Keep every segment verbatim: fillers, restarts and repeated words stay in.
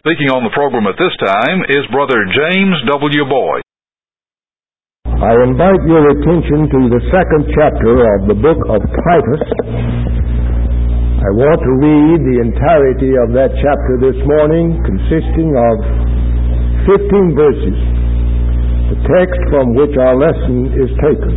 Speaking on the program at this time is Brother James W. Boyd. I invite your attention to the second chapter of the book of Titus. I want to read the entirety of that chapter this morning, consisting of fifteen verses, the text from which our lesson is taken.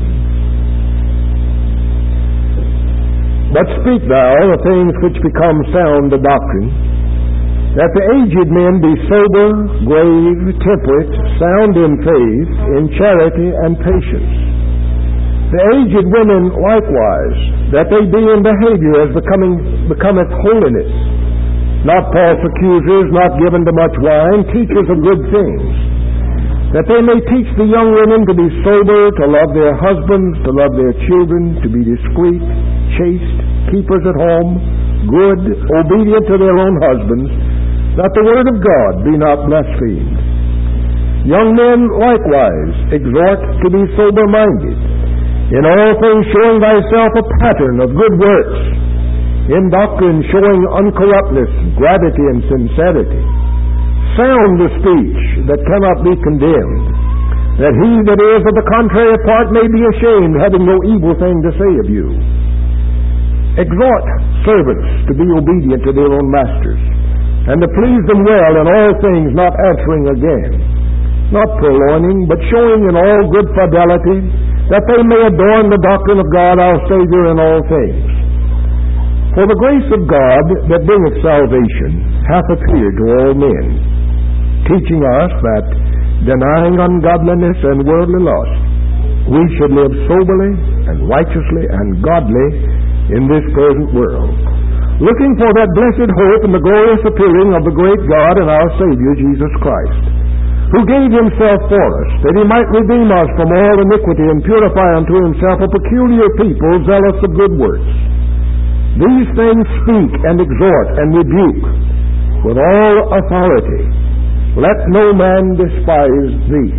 But speak thou the things which become sound doctrine, that the aged men be sober, grave, temperate, sound in faith, in charity and patience. The aged women likewise, that they be in behavior as becoming becometh holiness, not false accusers, not given to much wine, teachers of good things, that they may teach the young women to be sober, to love their husbands, to love their children, to be discreet, chaste, keepers at home, good, obedient to their own husbands, that the word of God be not blasphemed. Young men likewise exhort to be sober-minded, in all things showing thyself a pattern of good works, in doctrine showing uncorruptness, gravity, and sincerity, sound the speech that cannot be condemned, that he that is of the contrary part may be ashamed, having no evil thing to say of you. Exhort servants to be obedient to their own masters, and to please them well in all things, not answering again, not purloining, but showing in all good fidelity, that they may adorn the doctrine of God our Savior in all things. For the grace of God that bringeth salvation hath appeared to all men, teaching us that, denying ungodliness and worldly lust, we should live soberly and righteously and godly in this present world, looking for that blessed hope and the glorious appearing of the great God and our Savior Jesus Christ, who gave himself for us, that he might redeem us from all iniquity and purify unto himself a peculiar people, zealous of good works. These things speak and exhort and rebuke with all authority. Let no man despise thee.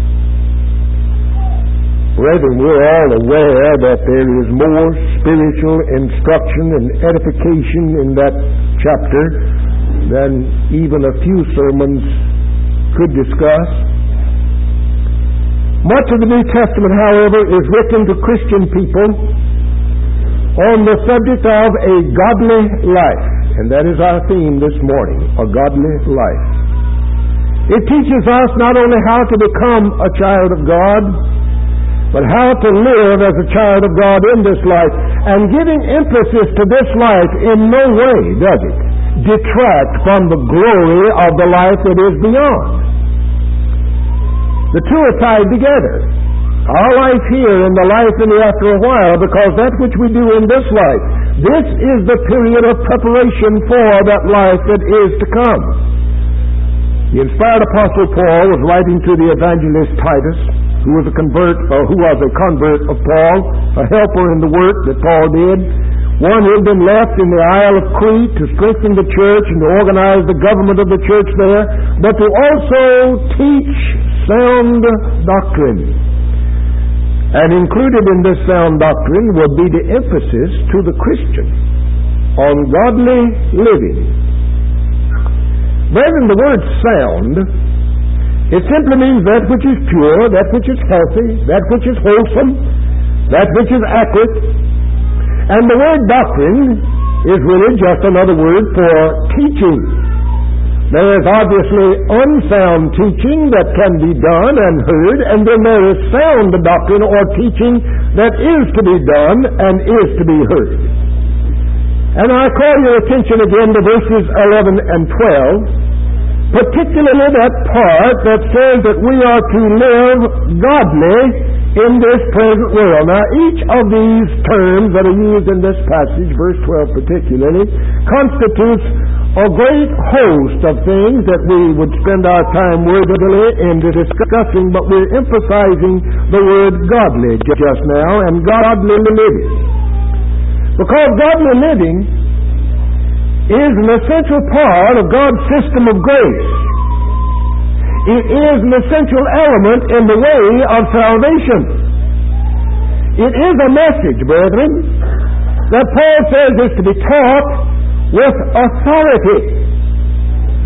Brethren, we're all aware that there is more spiritual instruction and edification in that chapter than even a few sermons could discuss. Much of the New Testament, however, is written to Christian people on the subject of a godly life, and that is our theme this morning, a godly life. It teaches us not only how to become a child of God, but how to live as a child of God in this life, and giving emphasis to this life in no way, does it, detract from the glory of the life that is beyond. The two are tied together. Our life here and the life in the after a while, because that which we do in this life, this is the period of preparation for that life that is to come. The inspired Apostle Paul was writing to the evangelist Titus, who was a convert, or who was a convert of Paul, a helper in the work that Paul did, one who had been left in the Isle of Crete to strengthen the church and to organize the government of the church there, but to also teach sound doctrine. And included in this sound doctrine would be the emphasis to the Christian on godly living. Brethren, the word sound, it simply means that which is pure, that which is healthy, that which is wholesome, that which is accurate. And the word doctrine is really just another word for teaching. There is obviously unsound teaching that can be done and heard, and then there is sound doctrine or teaching that is to be done and is to be heard. And I call your attention again to verses eleven and twelve, particularly that part that says that we are to live godly in this present world. Now, each of these terms that are used in this passage, verse twelve particularly, constitutes a great host of things that we would spend our time worthily in discussing, but we're emphasizing the word godly just now, and godly living. Because godly living is an essential part of God's system of grace. It is an essential element in the way of salvation. It is a message, brethren, that Paul says is to be taught with authority.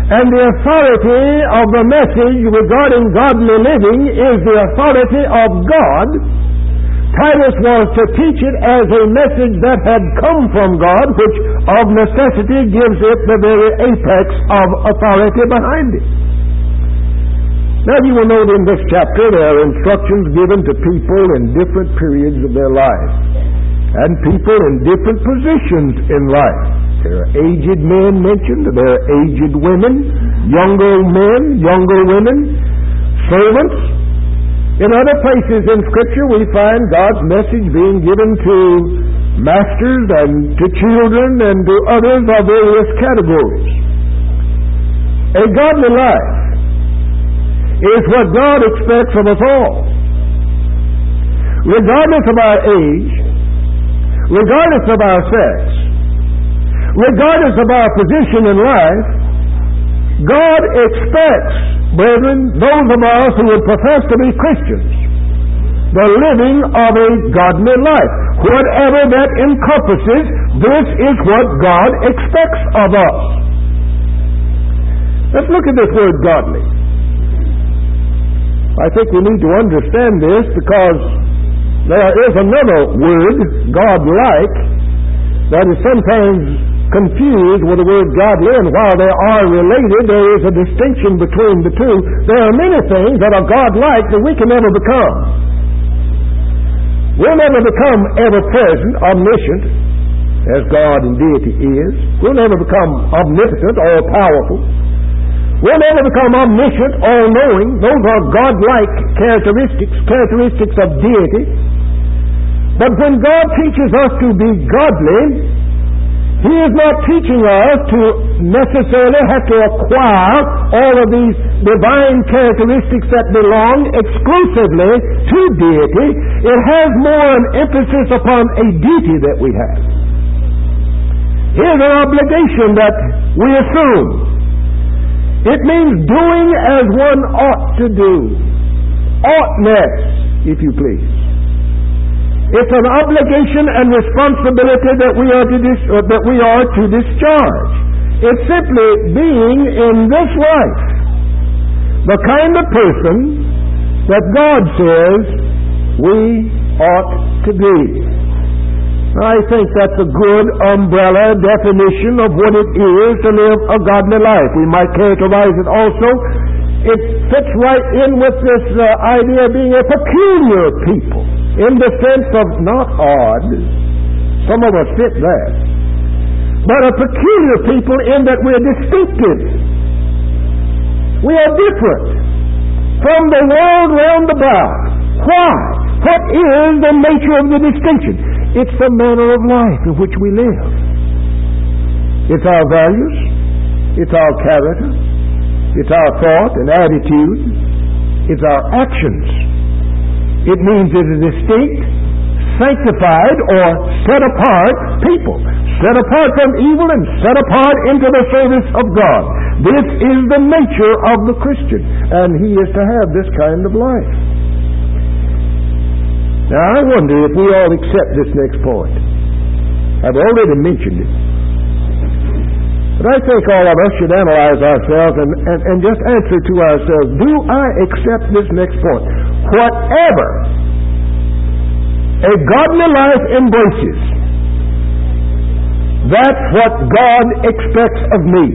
And the authority of the message regarding godly living is the authority of God. Titus was to teach it as a message that had come from God, which of necessity gives it the very apex of authority behind it. Now you will note in this chapter there are instructions given to people in different periods of their life, and people in different positions in life. There are aged men mentioned, there are aged women, younger men, younger women, servants. In other places in Scripture we find God's message being given to masters and to children and to others of various categories. A godly life is what God expects of us all. Regardless of our age, regardless of our sex, regardless of our position in life, God expects, brethren, those of us who would profess to be Christians, the living of a godly life. Whatever that encompasses, this is what God expects of us. Let's look at this word godly. I think we need to understand this because there is another word, God-like, that is sometimes confused with the word godly, and while they are related, there is a distinction between the two. There are many things that are God-like that we can never become. We'll never become ever-present, omniscient, as God and deity is. We'll never become omnipotent or powerful. We'll never become omniscient, all-knowing. Those are God-like characteristics, characteristics of deity. But when God teaches us to be godly, He is not teaching us to necessarily have to acquire all of these divine characteristics that belong exclusively to deity. It has more an emphasis upon a duty that we have. Here's an obligation that we assume. It means doing as one ought to do. Oughtness, if you please. It's an obligation and responsibility that we are to dis- uh, that we are to discharge. It's simply being in this life the kind of person that God says we ought to be. I think that's a good umbrella definition of what it is to live a godly life. We might characterize it also. It fits right in with this uh, idea of being a peculiar people, in the sense of not odd. Some of us fit that. But a peculiar people in that we're distinctive. We are different from the world round about. Why? What is the nature of the distinction? It's the manner of life in which we live. It's our values. It's our character. It's our thought and attitude. It's our actions. It means it's a distinct, sanctified, or set apart people. Set apart from evil and set apart into the service of God. This is the nature of the Christian, and he is to have this kind of life. Now I wonder if we all accept this next point. I've already mentioned it. But I think all of us should analyze ourselves and, and, and just answer to ourselves, do I accept this next point? Whatever a godly life embraces, that's what God expects of me.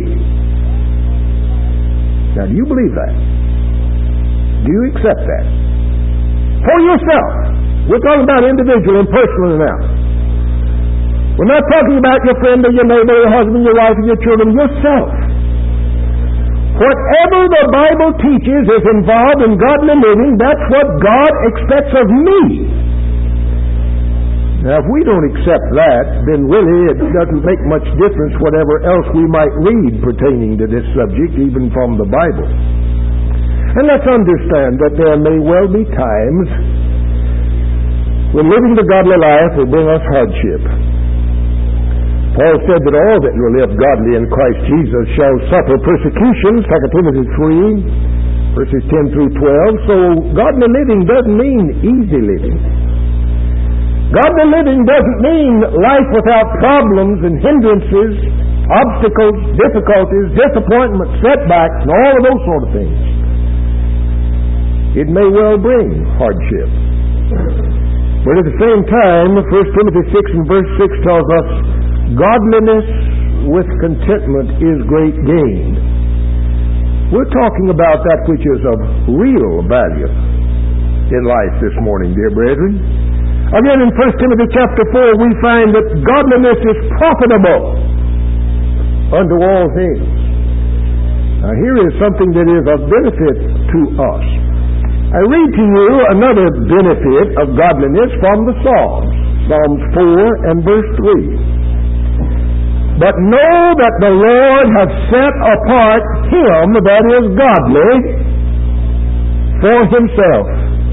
Now, do you believe that? Do you accept that? For yourself. We're talking about individual and personal now. We're not talking about your friend or your neighbor, your husband, your wife, or your children, yourself. Whatever the Bible teaches is involved in godly living, that's what God expects of me. Now, if we don't accept that, then really it doesn't make much difference whatever else we might read pertaining to this subject, even from the Bible. And let's understand that there may well be times when living the godly life will bring us hardship. Paul said that all that will live godly in Christ Jesus shall suffer persecution, Second Timothy three, verses ten through twelve. So godly living doesn't mean easy living. Godly living doesn't mean life without problems and hindrances, obstacles, difficulties, disappointments, setbacks, and all of those sort of things. It may well bring hardship. But at the same time, First Timothy six and verse six tells us, godliness with contentment is great gain. We're talking about that which is of real value in life this morning, dear brethren. Again, in First Timothy chapter four, we find that godliness is profitable unto all things. Now, here is something that is of benefit to us. I read to you another benefit of godliness from the Psalms, Psalms four and verse three. But know that the Lord hath set apart him that is godly for himself.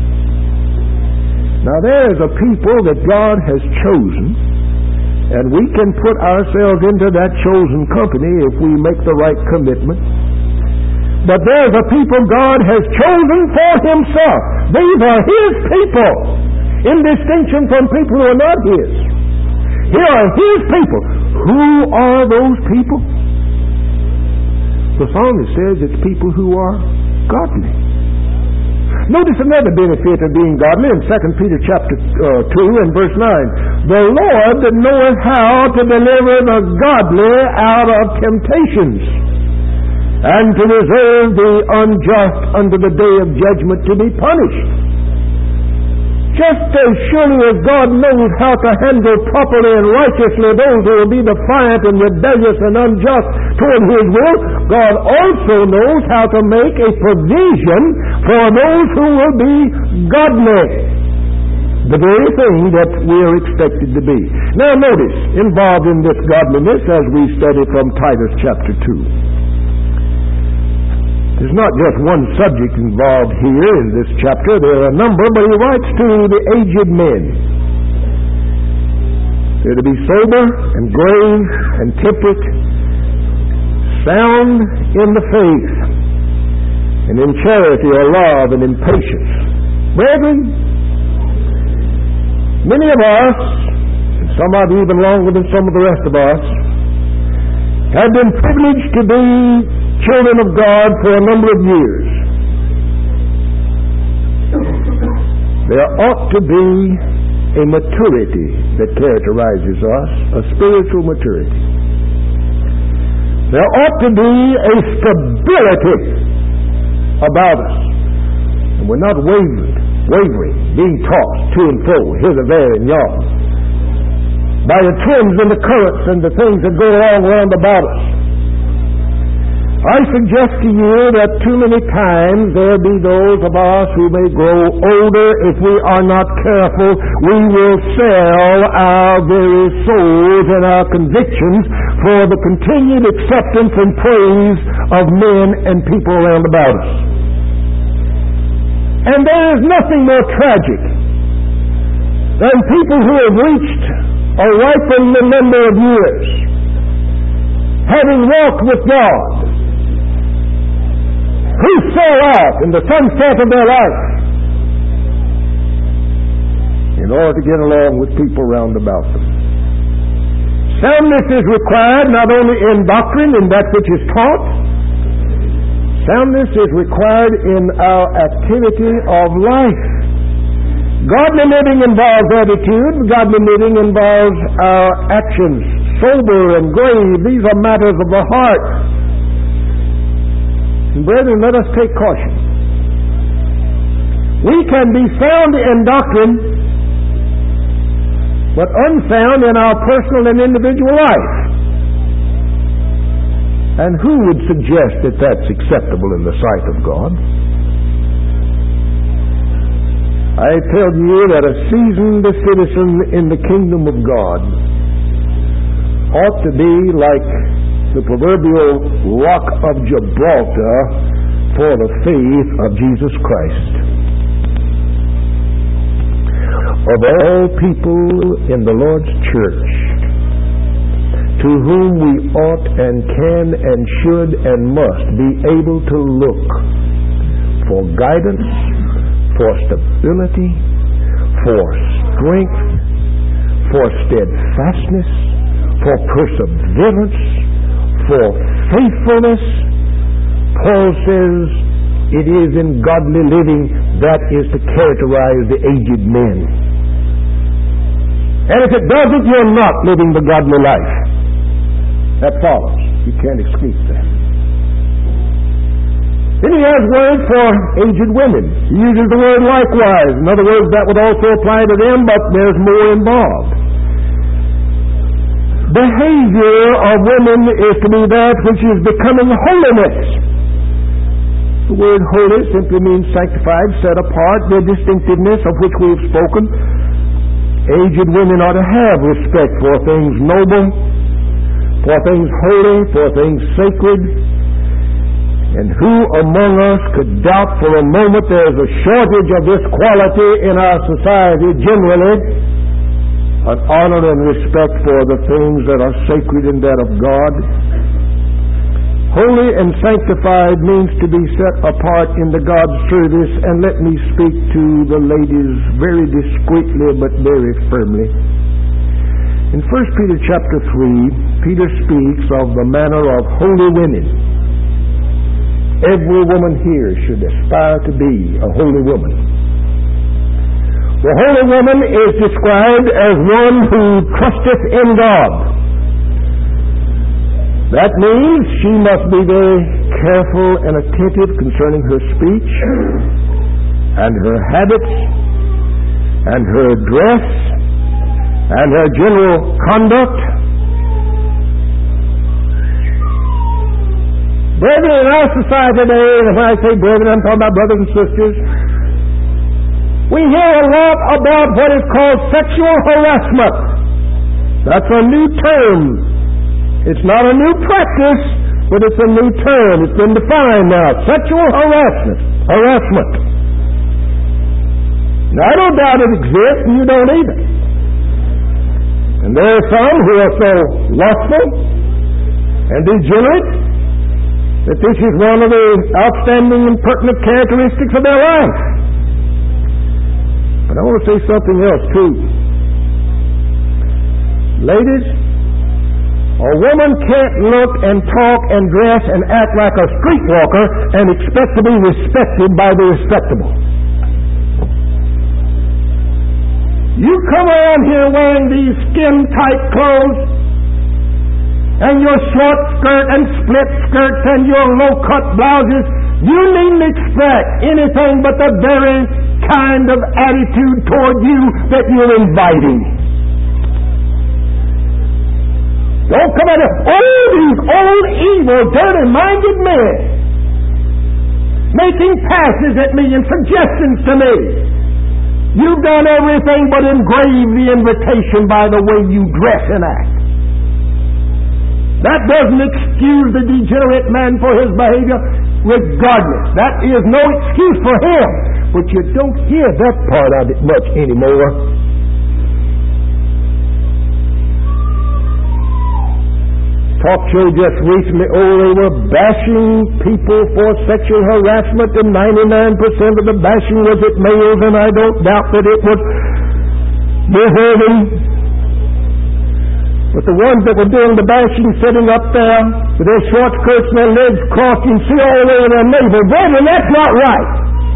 Now there is a people that God has chosen, and we can put ourselves into that chosen company if we make the right commitment. But there's a people God has chosen for himself. These are his people, in distinction from people who are not his. Here are his people. Who are those people? The psalmist says it's people who are godly. Notice another benefit of being godly in Second Peter chapter uh, two and verse nine. The Lord knoweth how to deliver the godly out of temptations, and to reserve the unjust unto the day of judgment to be punished. Just as surely as God knows how to handle properly and righteously those who will be defiant and rebellious and unjust toward his will, God also knows how to make a provision for those who will be godly. The very thing that we are expected to be. Now notice, involved in this godliness as we study from Titus chapter two. There's not just one subject involved here in this chapter. There are a number, but he writes to the aged men. They're to be sober and grave and temperate, sound in the faith, and in charity or love and in patience. Brethren, many of us, and some of you even longer than some of the rest of us, have been privileged to be children of God for a number of years. There ought to be a maturity that characterizes us, a spiritual maturity. There ought to be a stability about us. And we're not wavering, wavering, being tossed to and fro, hither, there, and yon, by the winds and the currents and the things that go along round about us. I suggest to you that too many times there be those of us who may grow older. If we are not careful, we will sell our very souls and our convictions for the continued acceptance and praise of men and people around about us. And there is nothing more tragic than people who have reached a ripened number of years, having walked with God, who sell out in the sunset of their life in order to get along with people round about them. Soundness is required not only in doctrine and that which is taught. Soundness is required in our activity of life. Godly living involves attitude. Godly living involves our actions. Sober and grave, these are matters of the heart. Brethren, let us take caution. We can be sound in doctrine, but unsound in our personal and individual life. And who would suggest that that's acceptable in the sight of God? I tell you that a seasoned citizen in the kingdom of God ought to be like the proverbial rock of Gibraltar for the faith of Jesus Christ. Of all people in the Lord's church, to whom we ought and can and should and must be able to look for guidance, for stability, for strength, for steadfastness, for perseverance, for faithfulness. Paul says it is in godly living that is to characterize the aged men. And if it doesn't, you're not living the godly life. That follows. You can't escape that. Then he has words for aged women. He uses the word likewise. In other words, that would also apply to them, but there's more involved. Behavior of women is to be that which is becoming holiness. The word holy simply means sanctified, set apart, the distinctiveness of which we have spoken. Aged women ought to have respect for things noble, for things holy, for things sacred. And who among us could doubt for a moment there's a shortage of this quality in our society generally? An honor and respect for the things that are sacred and that of God. Holy and sanctified means to be set apart in the God's service, and let me speak to the ladies very discreetly but very firmly. In First Peter chapter three, Peter speaks of the manner of holy women. Every woman here should aspire to be a holy woman. The holy woman is described as one who trusteth in God. That means she must be very careful and attentive concerning her speech and her habits and her dress and her general conduct. Brethren, in our society today, and when I say brethren, I'm talking about brothers and sisters, we hear a lot about what is called sexual harassment. That's a new term. It's not a new practice, but it's a new term. It's been defined now. Sexual harassment. Harassment. Now, I don't doubt it exists, and you don't either. And there are some who are so lustful and degenerate that this is one of the outstanding and pertinent characteristics of their life. But I want to say something else, too. Ladies, a woman can't look and talk and dress and act like a streetwalker and expect to be respected by the respectable. You come around here wearing these skin-tight clothes and your short skirt and split skirts and your low-cut blouses, you needn't expect anything but the very kind of attitude toward you that you're inviting. Don't come out of, oh, these old, evil, dirty-minded men making passes at me and suggestions to me. You've done everything but engrave the invitation by the way you dress and act. That doesn't excuse the degenerate man for his behavior regardless. That is no excuse for him. But you don't hear that part of it much anymore. Talk show just recently, oh, they were bashing people for sexual harassment, and ninety-nine percent of the bashing was at males, and I don't doubt that it was deserving. But the ones that were doing the bashing sitting up there with their short skirts and their legs crossed, you can see all the way to their navel. Brethren, that's not right.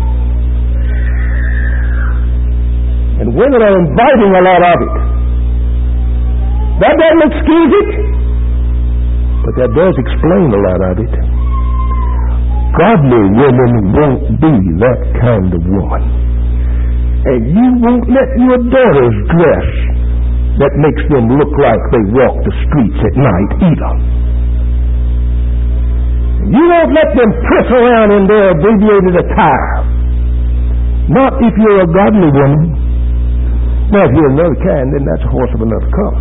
And women are inviting a lot of it. That doesn't excuse it, but that does explain a lot of it. Godly women won't be that kind of woman. And you won't let your daughters dress that makes them look like they walk the streets at night either. You won't let them press around in their abbreviated attire. Not if you're a godly woman. Now, if you're another kind, then that's a horse of another color.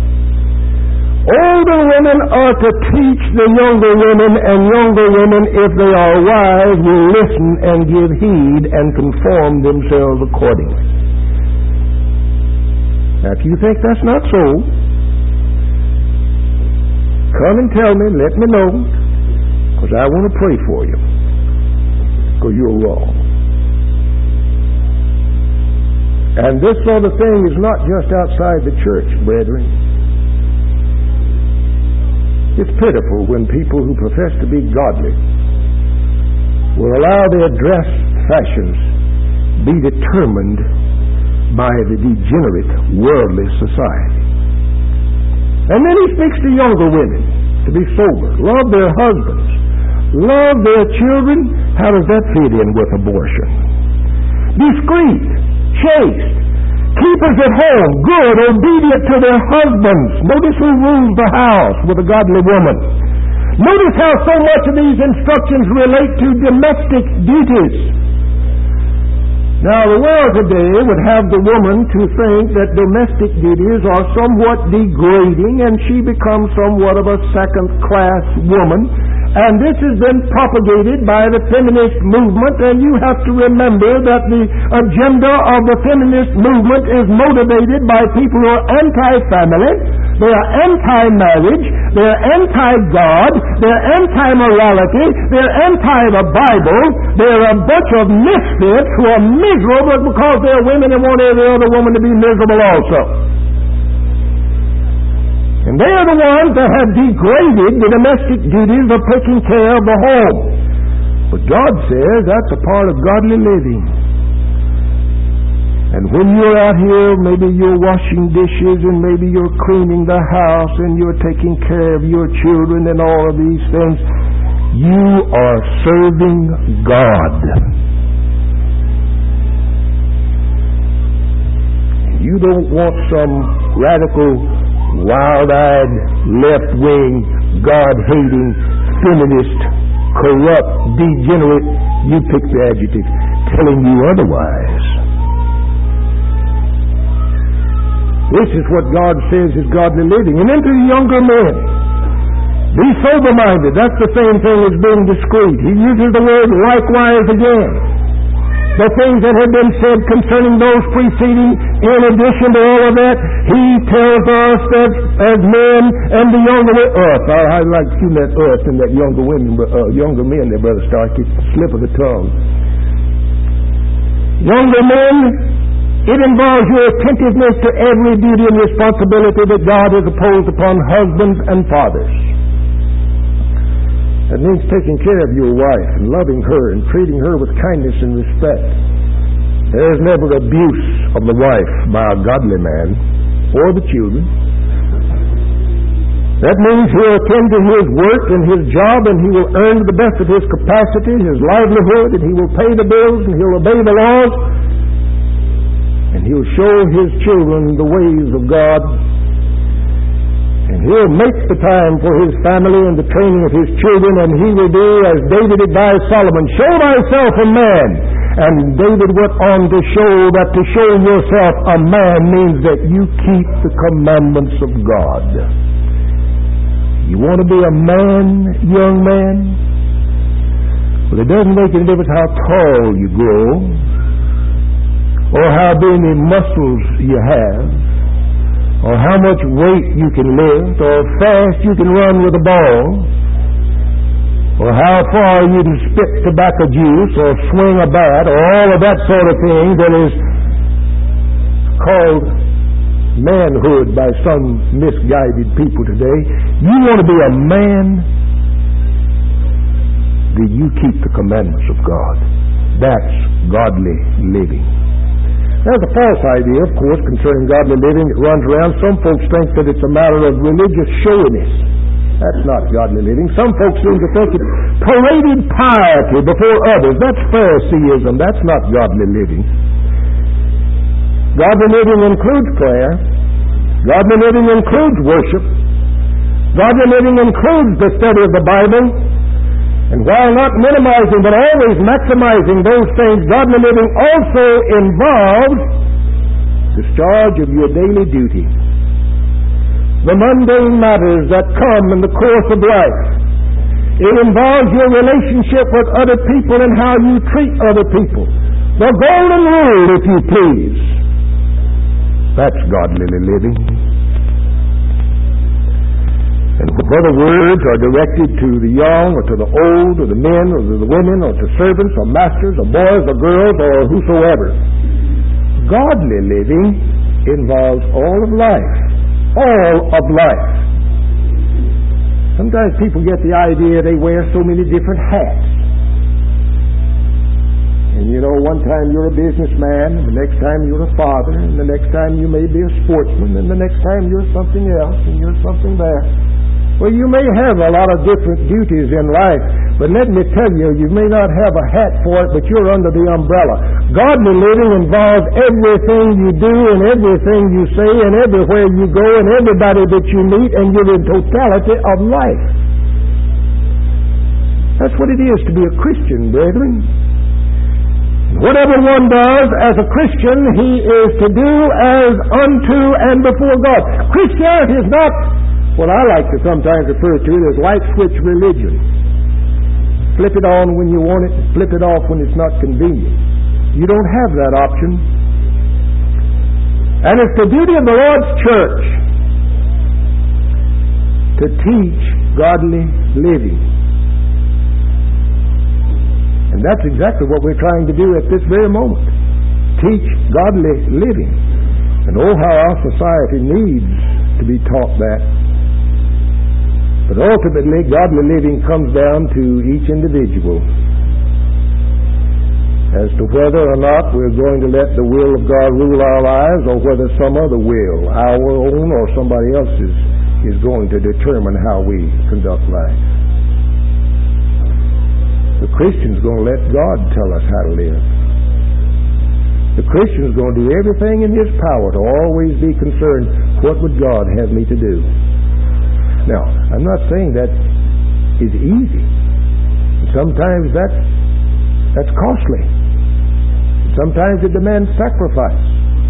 Older women are to teach the younger women, and younger women, if they are wise, will listen and give heed and conform themselves accordingly. Now, if you think that's not so, come and tell me, let me know, because I want to pray for you, because you're wrong. And this sort of thing is not just outside the church, brethren. It's pitiful when people who profess to be godly will allow their dress fashions be determined by the degenerate worldly society. And then he speaks to younger women to be sober, love their husbands, love their children. How does that fit in with abortion? Discreet, chaste, keepers at home, good, obedient to their husbands. Notice who rules the house with a godly woman. Notice how so much of these instructions relate to domestic duties. Now, the world today would have the woman to think that domestic duties are somewhat degrading and she becomes somewhat of a second-class woman. And this has been propagated by the feminist movement, and you have to remember that the agenda of the feminist movement is motivated by people who are anti-family, they are anti-marriage, they are anti-God, they are anti-morality, they are anti-the Bible, they are a bunch of misfits who are miserable because they are women and want every other woman to be miserable also. And they are the ones that have degraded the domestic duties of taking care of the home. But God says that's a part of godly living. And when you're out here, maybe you're washing dishes and maybe you're cleaning the house and you're taking care of your children and all of these things, you are serving God. You don't want some radical, wild-eyed, left-wing, God-hating, feminist, corrupt, degenerate, you pick the adjective, telling you otherwise. This is what God says is godly living. And then to the younger men, be sober-minded. That's the same thing as being discreet. He uses the word likewise again. The things that have been said concerning those preceding, in addition to all of that, he tells us that as men and the younger men, earth, I, I like seeing that earth and that younger women, uh, younger men there, Brother Starkey, slip of the tongue. Younger men, it involves your attentiveness to every duty and responsibility that God has imposed upon husbands and fathers. That means taking care of your wife and loving her and treating her with kindness and respect. There is never abuse of the wife by a godly man or the children. That means he'll attend to his work and his job, and he will earn to the best of his capacity his livelihood, and he will pay the bills, and he'll obey the laws, and he'll show his children the ways of God. And he'll make the time for his family and the training of his children, and he will do as David advised Solomon, show thyself a man. And David went on to show that to show yourself a man means that you keep the commandments of God. You want to be a man, young man? Well, it doesn't make any difference how tall you grow or how many muscles you have, or how much weight you can lift, or fast you can run with a ball, or how far you can spit tobacco juice, or swing a bat, or all of that sort of thing that is called manhood by some misguided people today. You want to be a man, then you keep the commandments of God. That's godly living. There's a false idea, of course, concerning godly living that runs around. Some folks think that it's a matter of religious showiness. That's not godly living. Some folks seem to think it's paraded piety before others. That's Phariseeism. That's not godly living. Godly living includes prayer. Godly living includes worship. Godly living includes the study of the Bible. And while not minimizing but always maximizing those things, godly living also involves discharge of your daily duty. The mundane matters that come in the course of life. It involves your relationship with other people and how you treat other people. The golden rule, if you please. That's godly living. And whether words are directed to the young or to the old or the men or to the women or to servants or masters or boys or girls or whosoever, Godly living involves all of life. All of life. Sometimes people get the idea they wear so many different hats. And you know, one time you're a businessman, and the next time you're a father, and the next time you may be a sportsman, and the next time you're something else, and you're something there. Well, you may have a lot of different duties in life, but let me tell you, you may not have a hat for it, but you're under the umbrella. Godly living involves everything you do and everything you say and everywhere you go and everybody that you meet, and you're in totality of life. That's what it is to be a Christian, brethren. Whatever one does as a Christian, he is to do as unto and before God. Christianity is not what I like to sometimes refer to as light switch religion. Flip it on when you want it, flip it off when it's not convenient. You don't have that option. And it's the duty of the Lord's church to teach godly living. And that's exactly what we're trying to do at this very moment. Teach godly living. And oh, how our society needs to be taught that. But ultimately, godly living comes down to each individual as to whether or not we're going to let the will of God rule our lives, or whether some other will, our own or somebody else's, is going to determine how we conduct life. The Christian's going to let God tell us how to live. The Christian's going to do everything in his power to always be concerned, what would God have me to do? Now, I'm not saying that is easy. Sometimes that's, that's costly. Sometimes it demands sacrifice.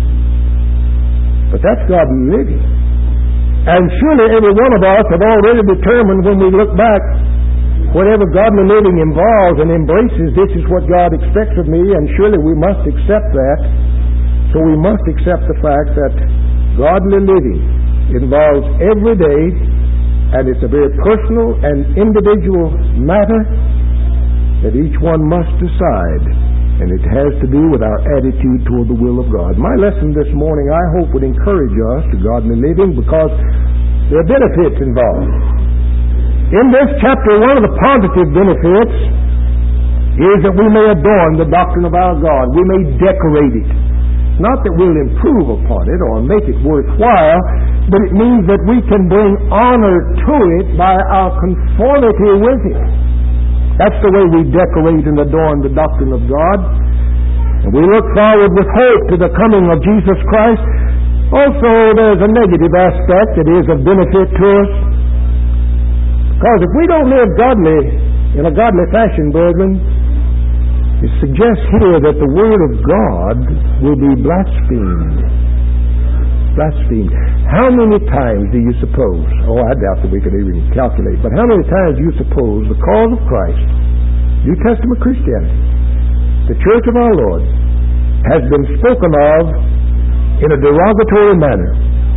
But that's godly living. And surely every one of us have already determined when we look back, whatever godly living involves and embraces, this is what God expects of me, and surely we must accept that. So we must accept the fact that godly living involves every day, and it's a very personal and individual matter that each one must decide, and it has to do with our attitude toward the will of God. My lesson this morning, I hope, would encourage us to godly living, because there are benefits involved. In this chapter, one of the positive benefits is that we may adorn the doctrine of our God. We may decorate it. Not that we'll improve upon it or make it worthwhile, but it means that we can bring honor to it by our conformity with it. That's the way we decorate and adorn the doctrine of God. And we look forward with hope to the coming of Jesus Christ. Also, there's a negative aspect that is of benefit to us. Because if we don't live godly, in a godly fashion, brethren, it suggests here that the Word of God will be blasphemed. Blasphemed. How many times do you suppose, oh, I doubt that we could even calculate, but how many times do you suppose the cause of Christ, New Testament Christianity, the Church of our Lord, has been spoken of in a derogatory manner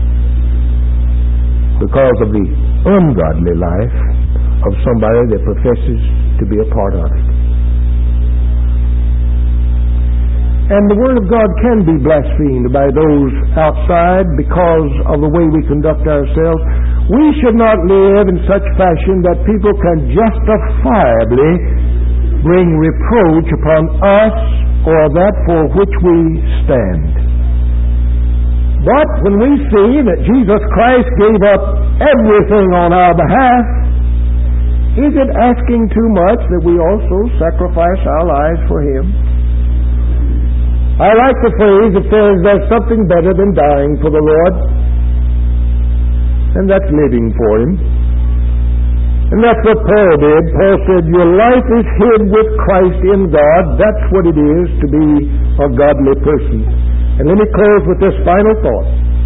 because of the ungodly life of somebody that professes to be a part of it? And the Word of God can be blasphemed by those outside because of the way we conduct ourselves. We should not live in such fashion that people can justifiably bring reproach upon us or that for which we stand. But when we see that Jesus Christ gave up everything on our behalf, is it asking too much that we also sacrifice our lives for Him? I like the phrase that says there's something better than dying for the Lord, and that's living for Him. And that's what Paul did. Paul said, your life is hid with Christ in God. That's what it is to be a godly person. And let me close with this final thought.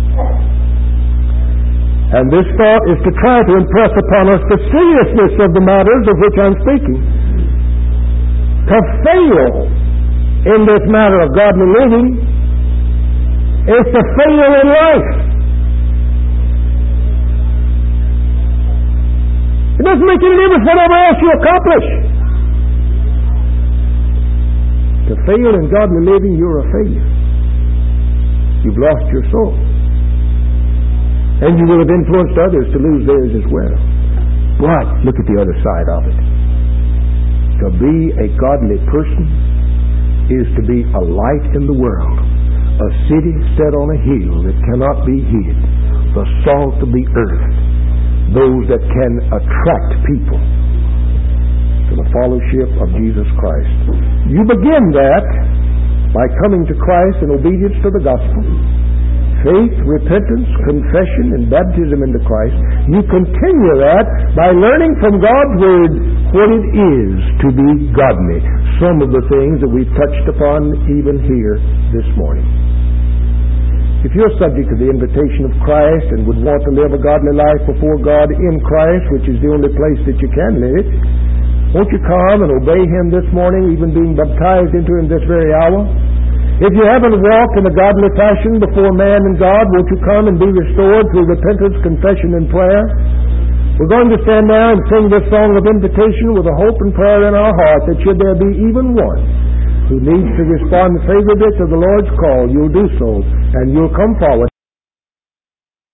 And this thought is to try to impress upon us the seriousness of the matters of which I'm speaking. To fail in this matter of godly living is to fail in life. It doesn't make any difference whatever else you accomplish. To fail in godly living, you're a failure. you've lost your soul. And you will have influenced others to lose theirs as well. But look at the other side of it. To be a godly person is to be a light in the world, a city set on a hill that cannot be hid, the salt of the earth, those that can attract people to the fellowship of Jesus Christ. You begin that by coming to Christ in obedience to the gospel. Faith, repentance, confession, and baptism into Christ. You continue that by learning from God's Word what it is to be godly. Some of the things that we've touched upon even here this morning. If you're subject to the invitation of Christ and would want to live a godly life before God in Christ, which is the only place that you can live it, won't you come and obey Him this morning, even being baptized into Him this very hour? If you haven't walked in a godly fashion before man and God, won't you come and be restored through repentance, confession, and prayer? We're going to stand now and sing this song of invitation with a hope and prayer in our heart that should there be even one who needs to respond favorably to the Lord's call, you'll do so, and you'll come forward.